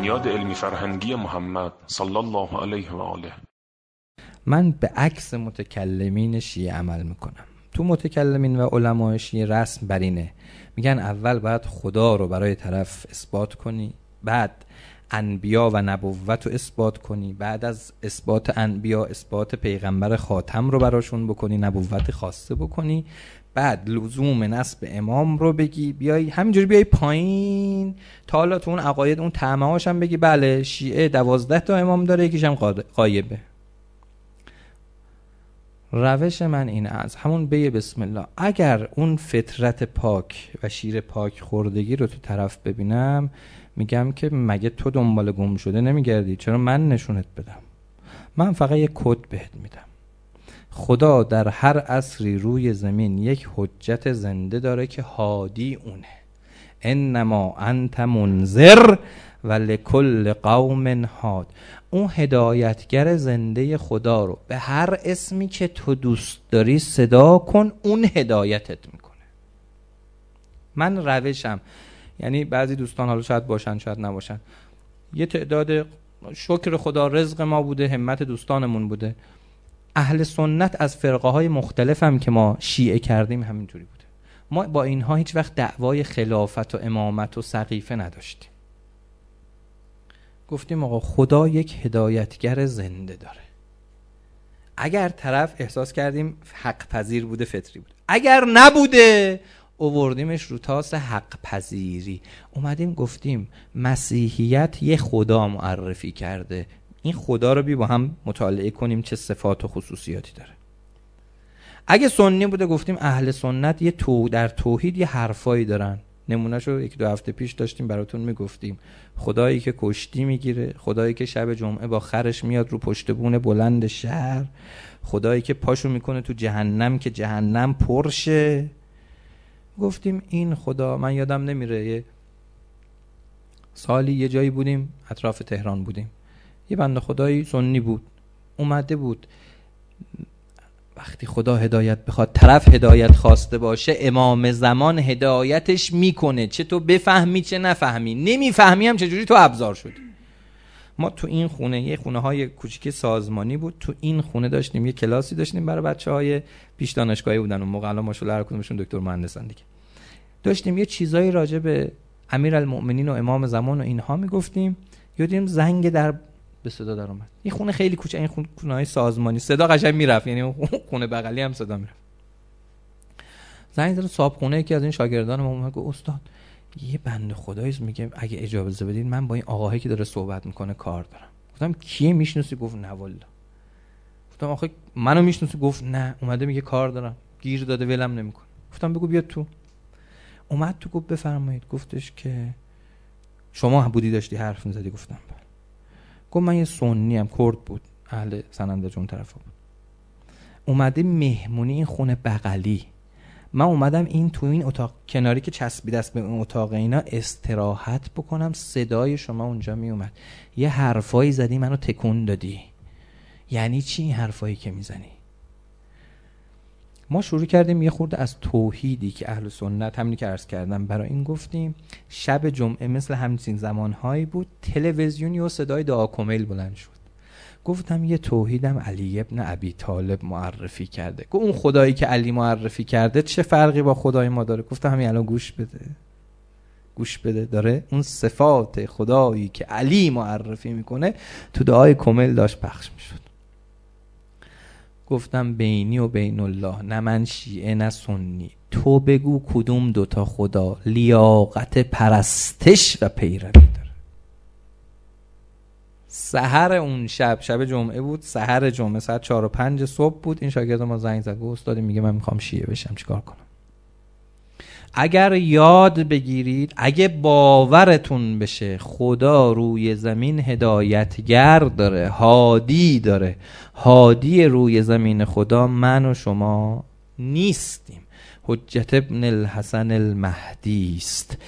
بنیاد علمی فرهنگی محمد صلی الله علیه و آله. من به عکس متکلمین شیعه عمل میکنم. تو متکلمین و علمای شیعه رسم بر اینه، میگن اول باید خدا رو برای طرف اثبات کنی، بعد انبیا و نبوت رو اثبات کنی، بعد از اثبات انبیا اثبات پیغمبر خاتم رو براشون بکنی، نبوت خاصه بکنی، بعد لزوم نسب امام رو بگی، بیای همینجوری بیای پایین تا حالا تو اون عقاید اون طعمه هاش هم بگی بله شیعه 12 تا امام داره، یکیش هم غایبه. روش من اینه، از همون بی بسم الله اگر اون فطرت پاک و شیر پاک خوردگی رو تو طرف ببینم، میگم که مگه تو دنبال گم شده نمیگردی؟ چرا من نشونت بدم؟ من فقط یک کد بهت میدم. خدا در هر عصری روی زمین یک حجت زنده داره که هادی اونه. انما انت منذر و لکل قوم هاد. اون هدایتگر زنده خدا رو به هر اسمی که تو دوست داری صدا کن، اون هدایتت میکنه. من روشم، یعنی بعضی دوستان حالا شاید باشن شاید نباشن، یه تعداد شکر خدا رزق ما بوده، همت دوستانمون بوده. اهل سنت از فرقه های مختلف هم که ما شیعه کردیم همینطوری بوده. ما با اینها هیچ وقت دعوای خلافت و امامت و سقیفه نداشتیم. گفتیم آقا خدا یک هدایتگر زنده داره. اگر طرف احساس کردیم حق پذیر بوده فطری بود، اگر نبوده آوردیمش رو تاس حق پذیری، اومدیم گفتیم مسیحیت یه خدا معرفی کرده، این خدا رو با هم مطالعه کنیم چه صفات و خصوصیاتی داره. اگه سنی بوده گفتیم اهل سنت یه در توحید یه حرفایی دارن، نمونهشو 1-2 هفته پیش داشتیم براتون میگفتیم. خدایی که کشتی میگیره، خدایی که شب جمعه با خرش میاد رو پشت بون بلند شهر، خدایی که پاشو میکنه تو جهنم که جهنم پرشه. گفتیم این خدا، من یادم نمیره یه سالی یه جایی بودیم اطراف تهران بودیم، یه بنده خدایی سنی بود اومده بود، وقتی خدا هدایت بخواد طرف هدایت خواسته باشه امام زمان هدایتش میکنه، چه تو بفهمی چه نفهمی، نمیفهمی هم چجوری تو ابزار شدی. ما تو این خونه، یه خونه های کوچیک سازمانی بود، تو این خونه داشتیم یه کلاسی داشتیم برای بچهای پیش دانشگاهی بودن، اون موقع الان ماشاءالله هر کدومشون دکتر مهندسن دیگه. داشتیم یه چیزایی راجع به امیرالمؤمنین و امام زمان و اینها میگفتیم، یادیم زنگ در به صدا در اومد. این خونه خیلی کوچه، این خونه‌های سازمانی، صدا قشنگ میرفت، یعنی اون خونه بغلی هم صدا میرفت. زنگ زد صاحب خونه یکی از این شاگردان ما اومد گفت استاد یه بنده خدایی میگه اگه اجازه بدید من با این آقایی که داره صحبت میکنه کار دارم. گفتم کیه میشناسی؟ گفت نه والله. گفتم آخه منو میشناسی؟ گفت نه، اومده میگه کار دارم، گیر داده ولم نمیکنه. گفتم بگو بیاد تو. اومد تو گفت بفرمایید. گفتش که شما بودی داشتی حرف میزدی؟ گفتم بله. گفت من یه سنی ام، کرد بود، اهل سنندج اون طرفا بود، اومده مهمونی این خونه بغلی، من اومدم این تو این اتاق کناری که چسبیده است به اون اتاق اینا استراحت بکنم، صدای شما اونجا می اومد، یه حرفایی زدی منو تکون دادی. یعنی چی این حرفایی که میزنی؟ ما شروع کردیم یه خورده از توحیدی که اهل سنت همینی که عرض کردم برای این گفتیم. شب جمعه مثل همچین زمانهایی بود، تلویزیونی و صدای دعا کمیل بلند شد. گفتم یه توحیدم علی ابن ابی طالب معرفی کرده. گفت اون خدایی که علی معرفی کرده چه فرقی با خدای ما داره؟ گفتم همین الان گوش بده، گوش بده، داره اون صفات خدایی که علی معرفی میکنه تو دعای کمیل داشت پخش میشد. گفتم بینی و بین الله، نه من شیعه نه سنی، تو بگو کدوم دوتا خدا لیاقت پرستش و پیروی داره. سحر اون شب جمعه بود، سحر جمعه ساعت 4 و 5 صبح بود، این شاگرد ما زنگ زد گفت استاد میگه من میخوام شیعه بشم، چیکار کنم؟ اگر یاد بگیرید، اگه باورتون بشه خدا روی زمین هدایتگر داره، هادی داره، هادی روی زمین خدا من و شما نیستیم، حجت ابن الحسن المهدی است.